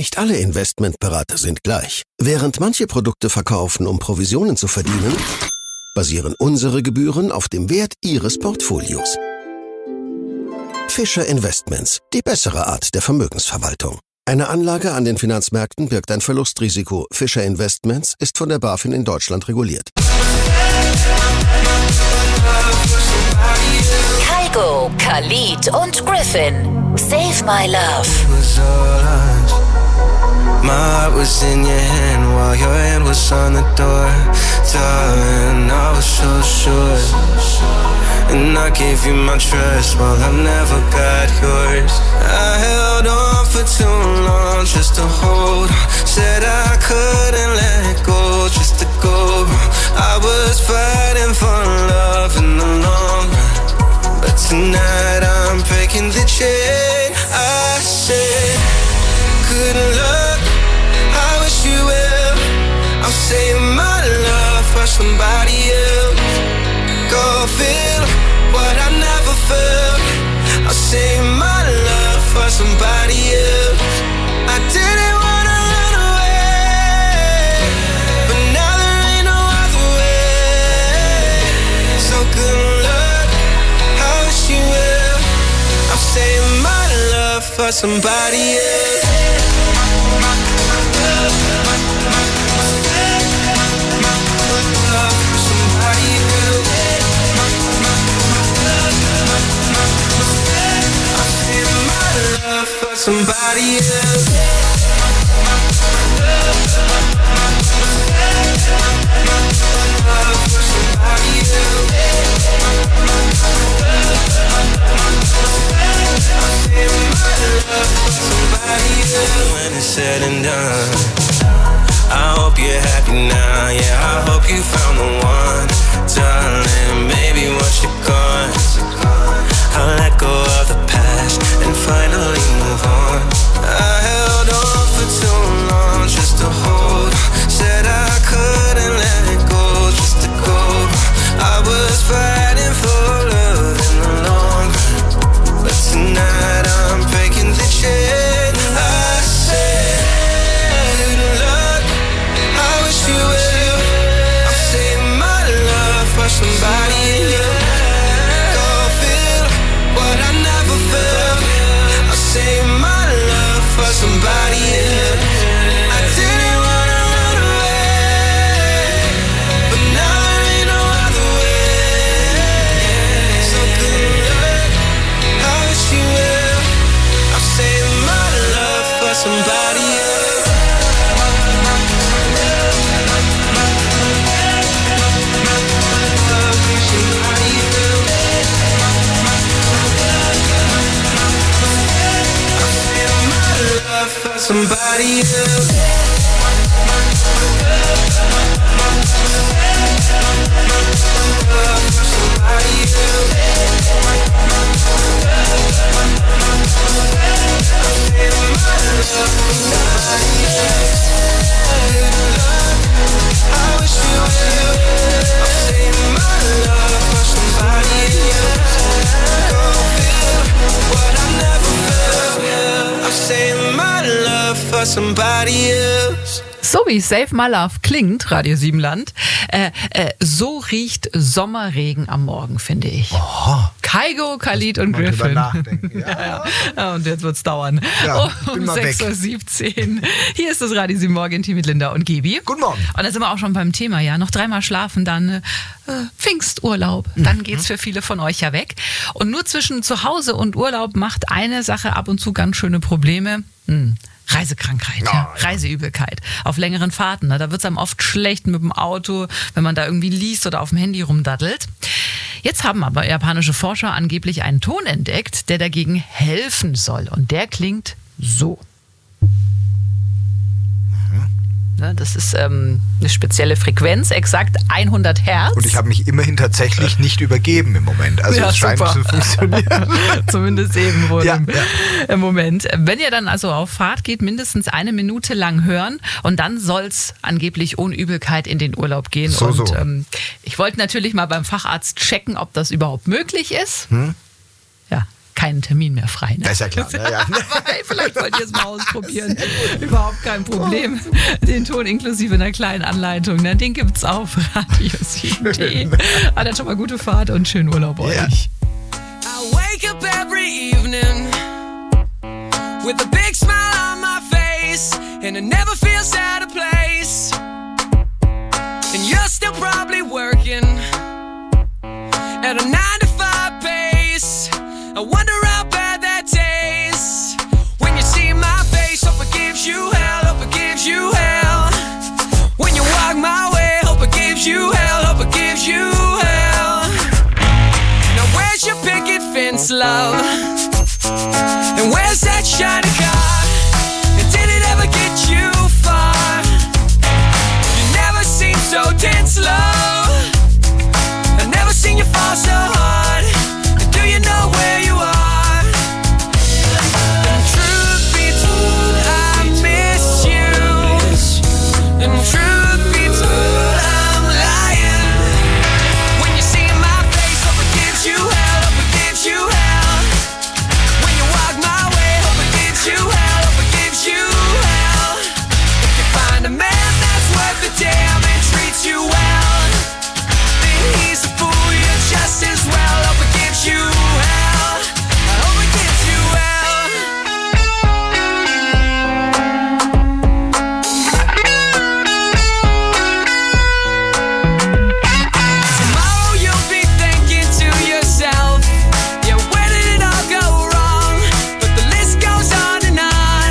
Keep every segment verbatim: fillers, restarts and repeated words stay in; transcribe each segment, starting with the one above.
Nicht alle Investmentberater sind gleich. Während manche Produkte verkaufen, um Provisionen zu verdienen, basieren unsere Gebühren auf dem Wert Ihres Portfolios. Fischer Investments, die bessere Art der Vermögensverwaltung. Eine Anlage an den Finanzmärkten birgt ein Verlustrisiko. Fischer Investments ist von der BaFin in Deutschland reguliert. Kygo, Khalid und Griffin. Save My Love. My heart was in your hand while your hand was on the door. Darling, I was so sure. And I gave you my trust while I never got yours. I held on for too long just to hold on. Said I couldn't let go just to go wrong. I was fighting for love in the long run. But tonight I'm breaking the chain. I said, good luck, I wish you well. I'll save my love for somebody else. Go feel what I never felt. I'll save my love for somebody else. I didn't wanna run away, but now there ain't no other way. So good luck, I wish you well. I'll save my love for somebody else. Somebody else. When it's said and done, I hope you're happy now. Yeah, I hope you found the one, darling. Maybe once you're gone, I'll let go of the past and finally move on. I held on for too long just to hold on. Said I couldn't let go just to go wrong. I was fighting for love in the long run, but tonight I'm breaking the chain. I said, good luck, I wish you well. I'll save my love for somebody else. Save my love for somebody else. I didn't wanna run away, but now there ain't no other way. So good luck, I wish you well. I'll save my love for somebody else. For somebody else. I wish you well. I'll save my love for somebody else. Go feel what I never felt. I'll save my love for somebody else. So wie Save My Love klingt, Radio Siebenland, äh, äh, so riecht Sommerregen am Morgen, finde ich. Oh. Kygo, Khalid und Griffin. Nachdenken. Ja. Ja, ja. Und jetzt wird's dauern. Ja, um sechs Uhr siebzehn. Hier ist das Radio Sieben Morgen-Team mit Linda und Gebi. Guten Morgen. Und da sind wir auch schon beim Thema, ja. Noch dreimal schlafen, dann äh, Pfingsturlaub. Dann mhm. geht's für viele von euch ja weg. Und nur zwischen Zuhause und Urlaub macht eine Sache ab und zu ganz schöne Probleme. Hm. Reisekrankheit, ja, ja. Reiseübelkeit. Auf längeren Fahrten, ne? Da wird es einem oft schlecht mit dem Auto, wenn man da irgendwie liest oder auf dem Handy rumdaddelt. Jetzt haben aber japanische Forscher angeblich einen Ton entdeckt, der dagegen helfen soll. Und der klingt so. Das ist ähm, eine spezielle Frequenz, exakt hundert Hertz. Und ich habe mich immerhin tatsächlich nicht übergeben im Moment. Also ja, es scheint super. zu funktionieren. Zumindest eben wohl ja, im, ja. im Moment. Wenn ihr dann also auf Fahrt geht, mindestens eine Minute lang hören und dann soll es angeblich ohne Übelkeit in den Urlaub gehen. So, und so. Ähm, ich wollte natürlich mal beim Facharzt checken, ob das überhaupt möglich ist. Hm? Ja. keinen Termin mehr frei. Ne? Das ist ja klar. Ne? Ja. Hey, vielleicht wollt ihr es mal ausprobieren. Überhaupt kein Problem. Den Ton inklusive einer kleinen Anleitung, ne? Den gibt's auf radio sieben punkt de. Aber dann schon mal gute Fahrt und schönen Urlaub euch. Ja. I wake up every evening with a big smile on my face, and it never feels out of place. And you're still probably working at a nine to five pace. I wonder how bad that tastes when you see my face. Hope it gives you hell, hope it gives you hell. When you walk my way, hope it gives you hell, hope it gives you hell. Now where's your picket fence, love? And where's that shiny car? And did it ever get you far? You never seem so tense, love. I've never seen you fall so hard. And do you know where you are? And truth be told, I miss you. And truth be told, I'm lying. When you see my face, hope it gives you hell, hope it gives you hell. When you walk my way, hope it gives you hell, hope it gives you hell. If you find a man that's worth the damn and treats you well, then he's a fool, you're just as well. Hope it gives you hell, I hope it gives you hell. Tomorrow you'll be thinking to yourself, yeah, where did it all go wrong? But the list goes on and on.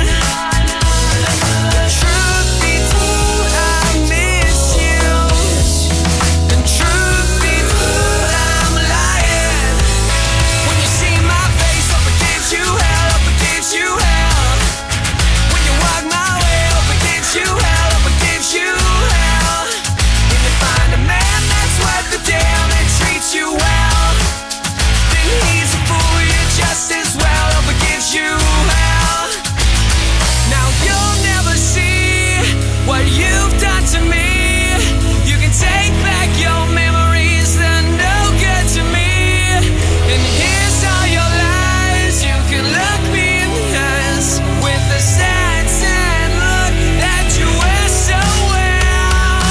Truth be told, I miss you. And truth be told, I'm lying. When you see my face, hope it gives you hell, hope it gives you hell. When you walk my way, hope it gives you hell, hope it gives you hell. When you find a man that's worth the damn and treats you well, then he's a fool, you're just as well. Hope it gives you hell. Now you'll never see what you've done to me. You can take back your memories, they're no good to me. And here's all your lies. You can look me in the eyes with the sad, sad look that you wear so well.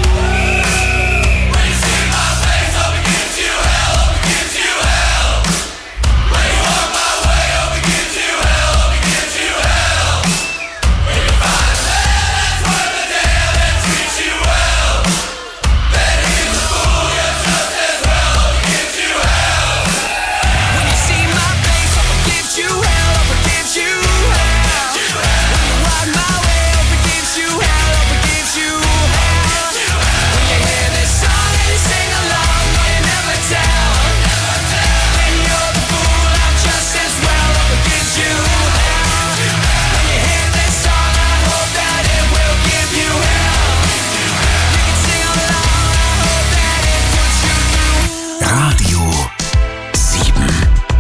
When you see my face, hope it gives you hell, hope it gives you hell. When you walk my way, hope it gives you hell, hope it gives you hell. When you find a man that's worth the damn and treats you well, then he's a fool, you're just as well. Hope it gives you hell. When you see my face, hope it gives you hell, hope it gives you hell. When you walk my way, hope it gives you hell, hope it gives you hell. When you hear this song and you sing along, no, you never tell. Then you're the fool, I'm just as well. Hope it gives you hell. When you hear this song, I hope that it will give you hell. You can sing along, I hope that it puts you through. Radio sieben.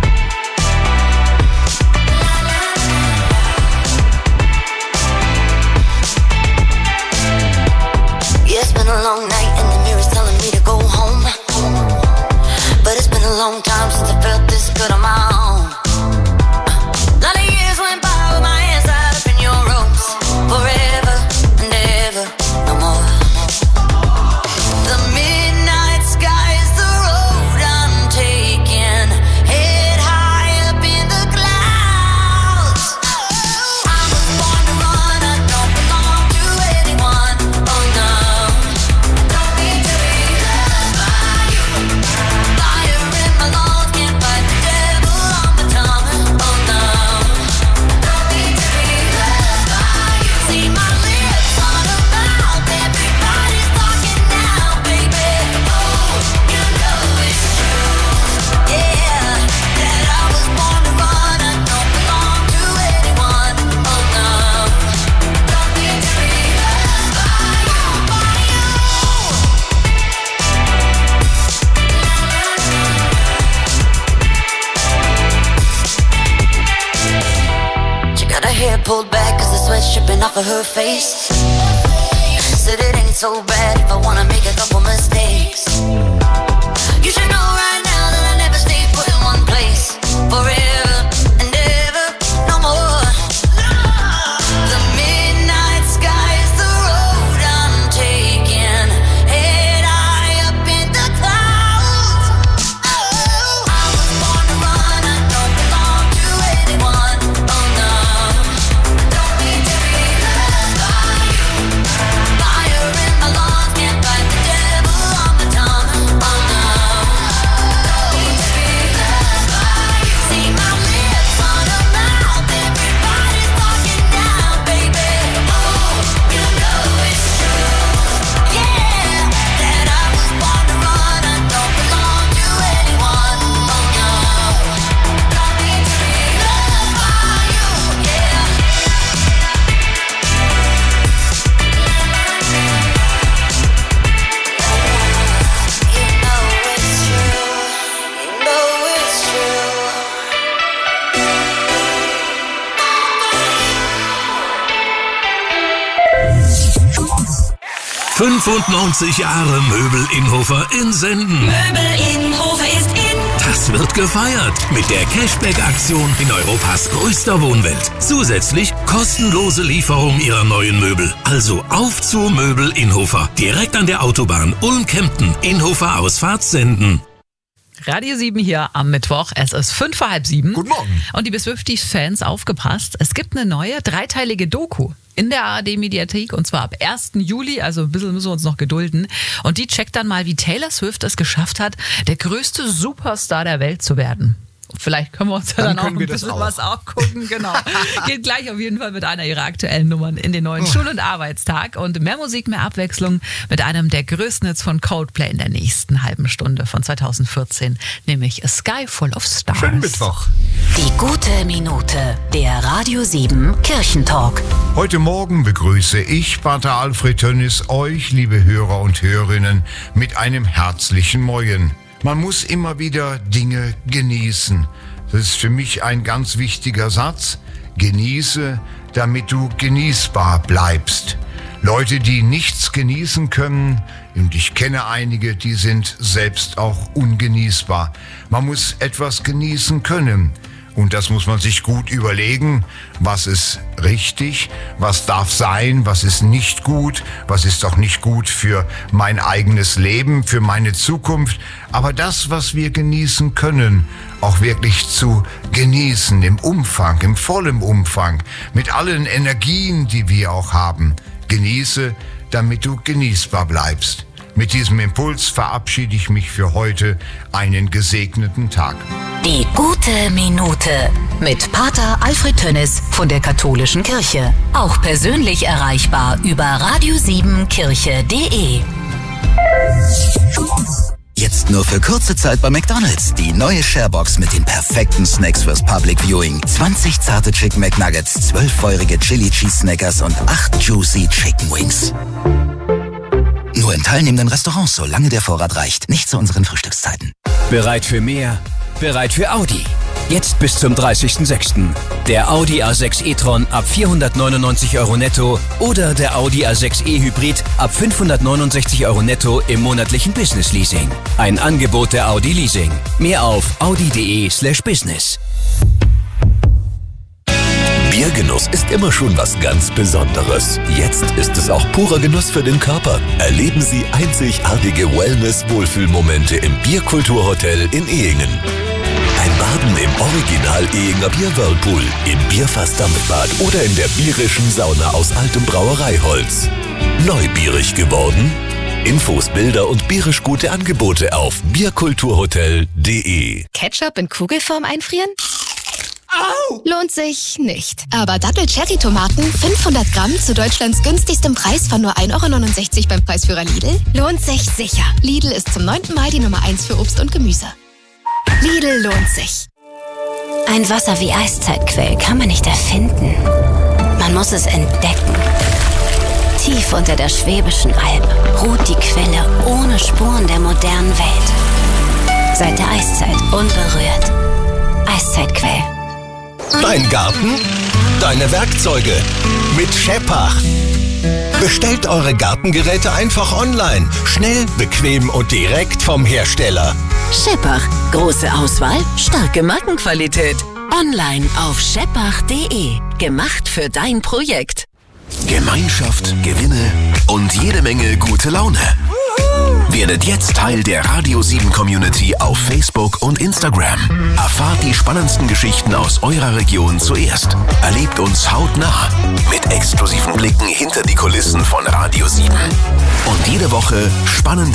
Yeah, it's been a long night and the mirror's telling me to go home. But it's been a long time since I felt this good on my own. Lot of years went by with my hands tied up in your ropes. Forever and ever, no more. The midnight sky is the road I'm taking. Head high up in the clouds. I was born to run, I don't belong to anyone. Oh no, don't need to be loved by you. Fire in my lungs, can't fight the devil on my tongue. Oh no, don't need to be loved by you. See my lips on a mouth, everybody's talking now, baby. Oh, you know it's true. Yeah, that I was born to run, I don't belong to anyone. Oh no, don't need to be loved by you. She got her hair pulled back cause the sweat's dripping off of her face. Said it ain't so bad if I wanna make a couple mistakes. You should know right now that I never stay put in one place forever fünfundneunzig Jahre Möbel Inhofer in Senden. Möbel Inhofer ist in. Das wird gefeiert mit der Cashback-Aktion in Europas größter Wohnwelt. Zusätzlich kostenlose Lieferung Ihrer neuen Möbel. Also auf zu Möbel Inhofer. Direkt an der Autobahn Ulm-Kempten. Inhofer Ausfahrt Senden. Radio sieben hier am Mittwoch. Es ist fünf vor halb sieben. Guten Morgen. Und liebe Swifties-Fans, aufgepasst. Es gibt eine neue dreiteilige Doku in der A R D-Mediathek und zwar ab ersten Juli, also ein bisschen müssen wir uns noch gedulden. Und die checkt dann mal, wie Taylor Swift es geschafft hat, der größte Superstar der Welt zu werden. Vielleicht können wir uns ja dann, dann auch ein bisschen auch. was abgucken. Genau. Geht gleich auf jeden Fall mit einer ihrer aktuellen Nummern in den neuen oh. Schul- und Arbeitstag. Und mehr Musik, mehr Abwechslung mit einem der größten Hits von Coldplay in der nächsten halben Stunde von zweitausendvierzehn, nämlich A Sky Full of Stars. Schönen Mittwoch. Die gute Minute, der Radio sieben Kirchentalk. Heute Morgen begrüße ich, Pater Alfred Tönnis, euch, liebe Hörer und Hörerinnen, mit einem herzlichen Moin. Man muss immer wieder Dinge genießen. Das ist für mich ein ganz wichtiger Satz. Genieße, damit du genießbar bleibst. Leute, die nichts genießen können, und ich kenne einige, die sind selbst auch ungenießbar. Man muss etwas genießen können. Und das muss man sich gut überlegen, was ist richtig, was darf sein, was ist nicht gut, was ist auch nicht gut für mein eigenes Leben, für meine Zukunft. Aber das, was wir genießen können, auch wirklich zu genießen, im Umfang, im vollen Umfang, mit allen Energien, die wir auch haben. Genieße, damit du genießbar bleibst. Mit diesem Impuls verabschiede ich mich für heute. Einen gesegneten Tag. Die gute Minute mit Pater Alfred Tönnis von der Katholischen Kirche. Auch persönlich erreichbar über radio sieben kirche punkt de. Jetzt nur für kurze Zeit bei McDonald's. Die neue Sharebox mit den perfekten Snacks fürs Public Viewing. zwanzig zarte Chicken McNuggets, zwölf feurige Chili Cheese Snackers und acht Juicy Chicken Wings. Nur in teilnehmenden Restaurants, solange der Vorrat reicht. Nicht zu unseren Frühstückszeiten. Bereit für mehr? Bereit für Audi. Jetzt bis zum dreißigsten sechsten Der Audi A sechs e-tron ab vierhundertneunundneunzig Euro netto oder der Audi A sechs e Hybrid ab fünfhundertneunundsechzig Euro netto im monatlichen Business Leasing. Ein Angebot der Audi Leasing. Mehr auf audi punkt de slash business. Biergenuss ist immer schon was ganz Besonderes. Jetzt ist es auch purer Genuss für den Körper. Erleben Sie einzigartige Wellness-Wohlfühlmomente im Bierkulturhotel in Ehingen. Ein Baden im Original-Ehinger Bier-Whirlpool, im Bierfass Dampfbad oder in der bierischen Sauna aus altem Brauereiholz. Neubierig geworden? Infos, Bilder und bierisch gute Angebote auf bierkulturhotel punkt de. Ketchup in Kugelform einfrieren? Au! Lohnt sich nicht. Aber Dattel-Cherry-Tomaten, fünfhundert Gramm zu Deutschlands günstigstem Preis von nur ein Euro neunundsechzig beim Preisführer Lidl, lohnt sich sicher. Lidl ist zum neunten Mal die Nummer eins für Obst und Gemüse. Lidl lohnt sich. Ein Wasser wie Eiszeitquell kann man nicht erfinden. Man muss es entdecken. Tief unter der Schwäbischen Alb ruht die Quelle ohne Spuren der modernen Welt. Seit der Eiszeit unberührt. Eiszeitquell. Dein Garten, deine Werkzeuge mit Scheppach. Bestellt eure Gartengeräte einfach online. Schnell, bequem und direkt vom Hersteller. Scheppach. Große Auswahl, starke Markenqualität. Online auf scheppach punkt de. Gemacht für dein Projekt. Gemeinschaft, Gewinne und jede Menge gute Laune. Werdet jetzt Teil der Radio sieben Community auf Facebook und Instagram. Erfahrt die spannendsten Geschichten aus eurer Region zuerst. Erlebt uns hautnah mit exklusiven Blicken hinter die Kulissen von Radio sieben. Und jede Woche spannende